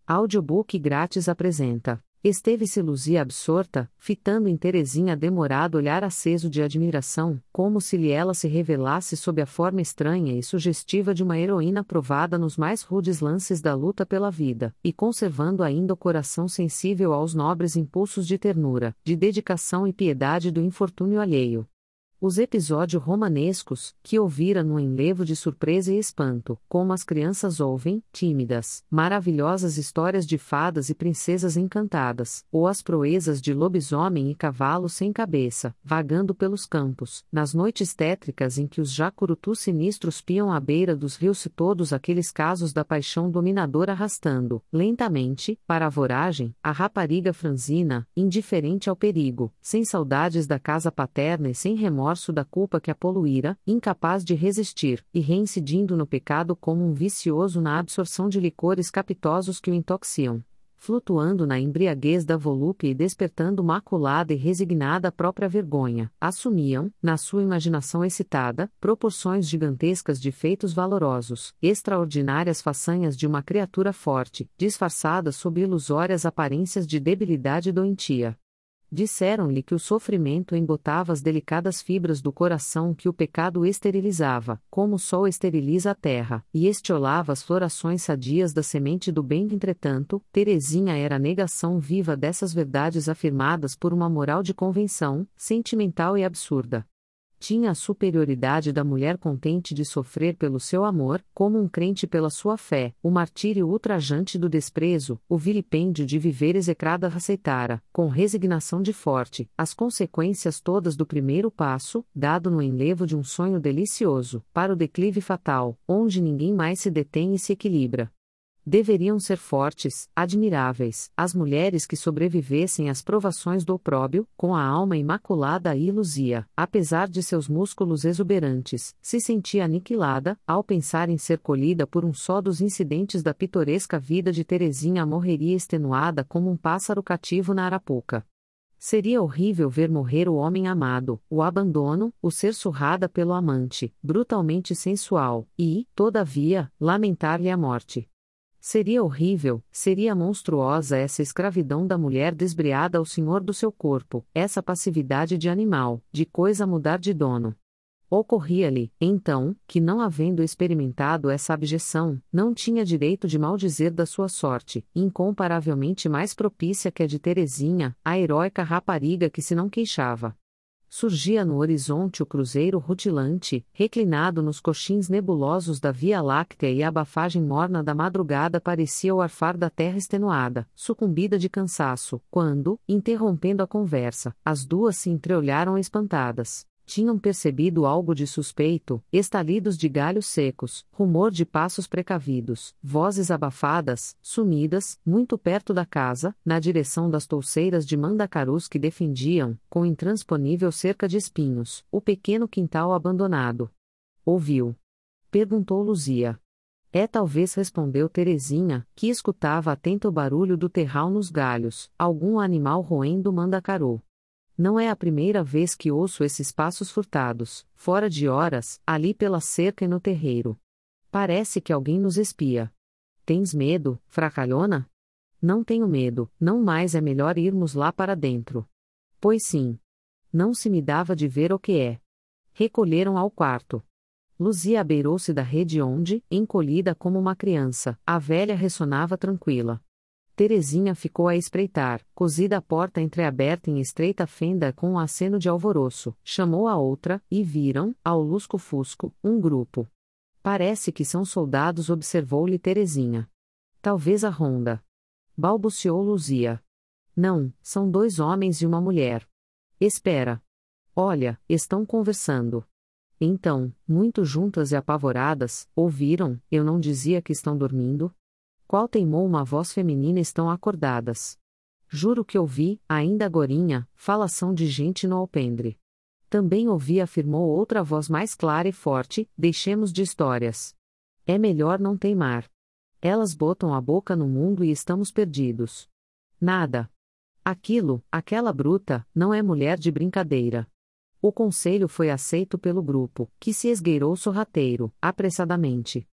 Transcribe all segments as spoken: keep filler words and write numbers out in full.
Audiobook grátis apresenta. Esteve-se Luzia absorta, fitando em Terezinha demorado olhar aceso de admiração, como se lhe ela se revelasse sob a forma estranha e sugestiva de uma heroína provada nos mais rudes lances da luta pela vida, e conservando ainda o coração sensível aos nobres impulsos de ternura, de dedicação e piedade do infortúnio alheio. Os episódios romanescos, que ouvira num enlevo de surpresa e espanto, como as crianças ouvem, tímidas, maravilhosas histórias de fadas e princesas encantadas, ou as proezas de lobisomem e cavalo sem cabeça, vagando pelos campos, nas noites tétricas em que os jacurutus sinistros piam à beira dos rios, todos aqueles casos da paixão dominadora arrastando, lentamente, para a voragem, a rapariga franzina, indiferente ao perigo, sem saudades da casa paterna e sem remorso da culpa que a poluíra, incapaz de resistir, e reincidindo no pecado como um vicioso na absorção de licores capitosos que o intoxicam, flutuando na embriaguez da volúpia e despertando maculada e resignada a própria vergonha, assumiam, na sua imaginação excitada, proporções gigantescas de feitos valorosos, extraordinárias façanhas de uma criatura forte, disfarçadas sob ilusórias aparências de debilidade doentia. Disseram-lhe que o sofrimento embotava as delicadas fibras do coração que o pecado esterilizava, como o sol esteriliza a terra, e estiolava as florações sadias da semente do bem. Entretanto, Terezinha era a negação viva dessas verdades afirmadas por uma moral de convenção, sentimental e absurda. Tinha a superioridade da mulher contente de sofrer pelo seu amor, como um crente pela sua fé, o martírio ultrajante do desprezo, o vilipêndio de viver execrada aceitara, com resignação de forte, as consequências todas do primeiro passo, dado no enlevo de um sonho delicioso, para o declive fatal, onde ninguém mais se detém e se equilibra. Deveriam ser fortes, admiráveis, as mulheres que sobrevivessem às provações do opróbio, com a alma imaculada e Luzia, apesar de seus músculos exuberantes, se sentia aniquilada, ao pensar em ser colhida por um só dos incidentes da pitoresca vida de Terezinha. Morreria extenuada como um pássaro cativo na arapuca. Seria horrível ver morrer o homem amado, o abandono, o ser surrada pelo amante, brutalmente sensual, e, todavia, lamentar-lhe a morte. Seria horrível, seria monstruosa essa escravidão da mulher desbriada ao senhor do seu corpo, essa passividade de animal, de coisa a mudar de dono. Ocorria-lhe, então, que não havendo experimentado essa abjeção, não tinha direito de maldizer da sua sorte, incomparavelmente mais propícia que a de Terezinha, a heróica rapariga que se não queixava. Surgia no horizonte o cruzeiro rutilante, reclinado nos coxins nebulosos da Via Láctea, e a abafagem morna da madrugada parecia o arfar da terra extenuada, sucumbida de cansaço, quando, interrompendo a conversa, as duas se entreolharam espantadas. Tinham percebido algo de suspeito, estalidos de galhos secos, rumor de passos precavidos, vozes abafadas, sumidas, muito perto da casa, na direção das touceiras de mandacarus que defendiam, com intransponível cerca de espinhos, o pequeno quintal abandonado. Ouviu? Perguntou Luzia. É, talvez, respondeu Terezinha, que escutava atento o barulho do terral nos galhos, algum animal roendo o mandacaru. Não é a primeira vez que ouço esses passos furtados, fora de horas, ali pela cerca e no terreiro. Parece que alguém nos espia. Tens medo, fracalhona? Não tenho medo, não mais é melhor irmos lá para dentro. Pois sim. Não se me dava de ver o que é. Recolheram ao quarto. Luzia abeirou-se da rede onde, encolhida como uma criança, a velha ressonava tranquila. Terezinha ficou a espreitar, cosida a porta entreaberta em estreita fenda com um aceno de alvoroço, chamou a outra, e viram, ao lusco-fusco, um grupo. Parece que são soldados, observou-lhe Terezinha. Talvez a ronda. Balbuciou Luzia. Não, são dois homens e uma mulher. Espera. Olha, estão conversando. Então, muito juntas e apavoradas, ouviram, eu não dizia que estão dormindo? Qual teimou uma voz feminina, estão acordadas. Juro que ouvi, ainda agorinha, falação de gente no alpendre. Também ouvi, afirmou outra voz mais clara e forte, deixemos de histórias. É melhor não teimar. Elas botam a boca no mundo e estamos perdidos. Nada. Aquilo, aquela bruta, não é mulher de brincadeira. O conselho foi aceito pelo grupo, que se esgueirou sorrateiro, apressadamente.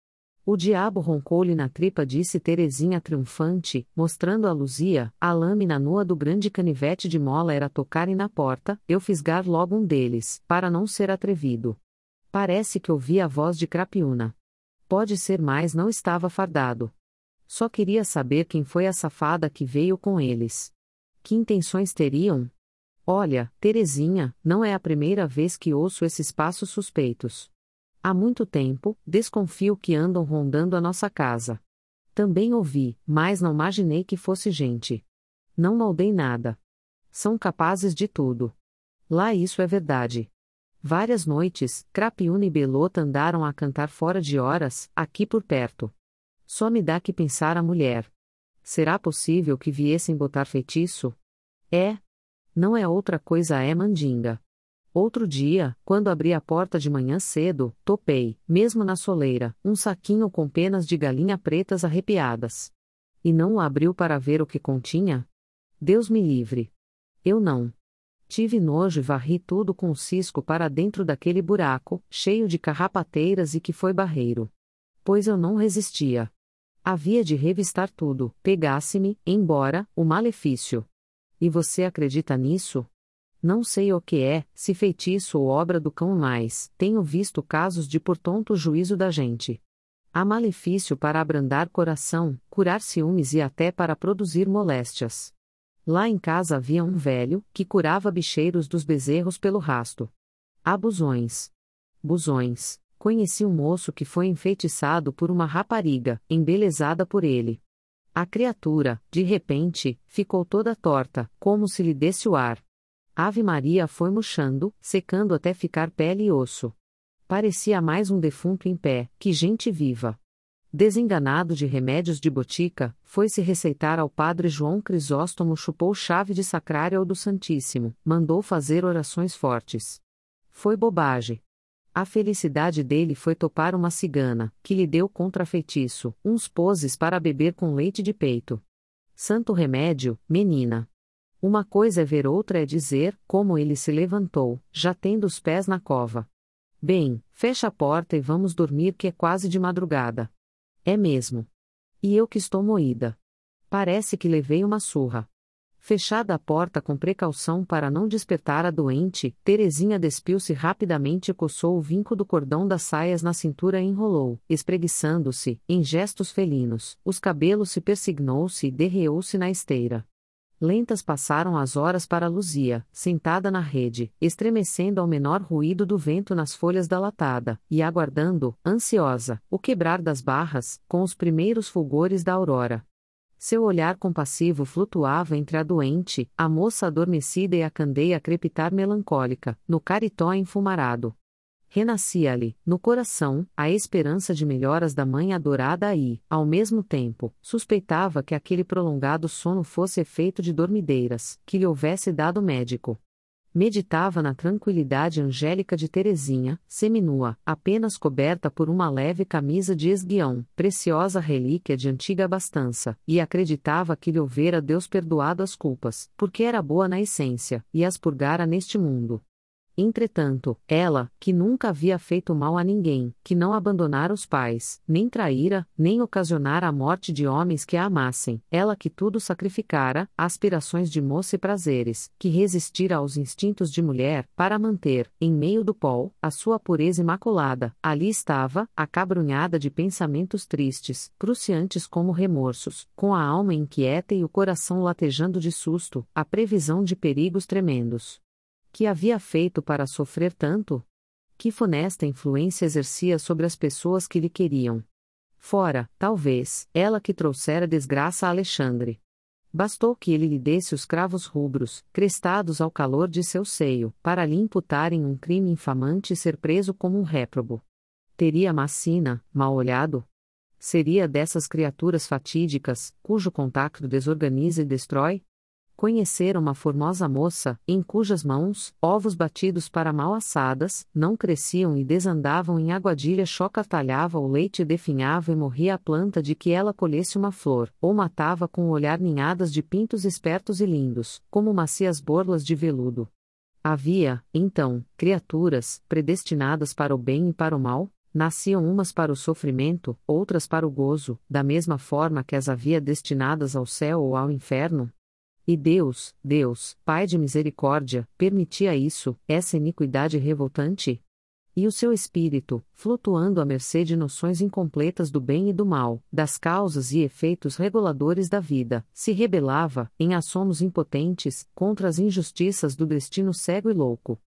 O diabo roncou-lhe na tripa, disse Terezinha triunfante, mostrando a Luzia. A lâmina nua do grande canivete de mola era tocarem na porta, eu fisgar logo um deles, para não ser atrevido. Parece que ouvi a voz de Crapiúna. Pode ser, mas não estava fardado. Só queria saber quem foi a safada que veio com eles. Que intenções teriam? Olha, Terezinha, não é a primeira vez que ouço esses passos suspeitos. Há muito tempo, desconfio que andam rondando a nossa casa. Também ouvi, mas não imaginei que fosse gente. Não maldei nada. São capazes de tudo. Lá isso é verdade. Várias noites, Crapiúna e Belota andaram a cantar fora de horas, aqui por perto. Só me dá que pensar a mulher. Será possível que viessem botar feitiço? É. Não é outra coisa, é mandinga. Outro dia, quando abri a porta de manhã cedo, topei, mesmo na soleira, um saquinho com penas de galinha pretas arrepiadas. E não o abriu para ver o que continha? Deus me livre. Eu não. Tive nojo e varri tudo com o cisco para dentro daquele buraco, cheio de carrapateiras, e que foi barreiro. Pois eu não resistia. Havia de revistar tudo, pegasse-me, embora, o malefício. E você acredita nisso? Não sei o que é, se feitiço ou obra do cão, mais tenho visto casos de por tonto juízo da gente. Há malefício para abrandar coração, curar ciúmes e até para produzir moléstias. Lá em casa havia um velho, que curava bicheiros dos bezerros pelo rasto. Há busões. Busões. Conheci um moço que foi enfeitiçado por uma rapariga, embelezada por ele. A criatura, de repente, ficou toda torta, como se lhe desse o ar. Ave Maria foi murchando, secando até ficar pele e osso. Parecia mais um defunto em pé, que gente viva. Desenganado de remédios de botica, foi-se receitar ao padre João Crisóstomo, chupou chave de sacrário ao do Santíssimo, mandou fazer orações fortes. Foi bobagem. A felicidade dele foi topar uma cigana, que lhe deu contrafeitiço, uns poses para beber com leite de peito. Santo remédio, menina! Uma coisa é ver, outra é dizer, como ele se levantou, já tendo os pés na cova. Bem, fecha a porta e vamos dormir, que é quase de madrugada. É mesmo. E eu que estou moída. Parece que levei uma surra. Fechada a porta com precaução para não despertar a doente, Terezinha despiu-se rapidamente e coçou o vinco do cordão das saias na cintura e enrolou, espreguiçando-se, em gestos felinos, os cabelos, se persignou-se e derreou-se na esteira. Lentas passaram as horas para Luzia, sentada na rede, estremecendo ao menor ruído do vento nas folhas da latada, e aguardando, ansiosa, o quebrar das barras, com os primeiros fulgores da aurora. Seu olhar compassivo flutuava entre a doente, a moça adormecida e a candeia a crepitar melancólica, no caritó enfumarado. Renascia-lhe, no coração, a esperança de melhoras da mãe adorada e, ao mesmo tempo, suspeitava que aquele prolongado sono fosse efeito de dormideiras, que lhe houvesse dado o médico. Meditava na tranquilidade angélica de Terezinha, seminua, apenas coberta por uma leve camisa de esguião, preciosa relíquia de antiga abastança, e acreditava que lhe houvera Deus perdoado as culpas, porque era boa na essência, e as purgara neste mundo. Entretanto, ela, que nunca havia feito mal a ninguém, que não abandonara os pais, nem traíra, nem ocasionara a morte de homens que a amassem, ela que tudo sacrificara, aspirações de moça e prazeres, que resistira aos instintos de mulher, para manter, em meio do pó, a sua pureza imaculada, ali estava, acabrunhada de pensamentos tristes, cruciantes como remorsos, com a alma inquieta e o coração latejando de susto, a previsão de perigos tremendos. Que havia feito para sofrer tanto? Que funesta influência exercia sobre as pessoas que lhe queriam? Fora, talvez, ela que trouxera desgraça a Alexandre. Bastou que ele lhe desse os cravos rubros, crestados ao calor de seu seio, para lhe imputarem um crime infamante e ser preso como um réprobo. Teria Macina, mal olhado? Seria dessas criaturas fatídicas, cujo contacto desorganiza e destrói? Conhecer uma formosa moça, em cujas mãos, ovos batidos para mal assadas, não cresciam e desandavam em aguadilha, chocartalhava o leite e definhava e morria a planta de que ela colhesse uma flor, ou matava com o olhar ninhadas de pintos espertos e lindos, como macias borlas de veludo. Havia, então, criaturas, predestinadas para o bem e para o mal? Nasciam umas para o sofrimento, outras para o gozo, da mesma forma que as havia destinadas ao céu ou ao inferno? E Deus, Deus, Pai de misericórdia, permitia isso, essa iniquidade revoltante? E o seu espírito, flutuando à mercê de noções incompletas do bem e do mal, das causas e efeitos reguladores da vida, se rebelava, em assomos impotentes, contra as injustiças do destino cego e louco.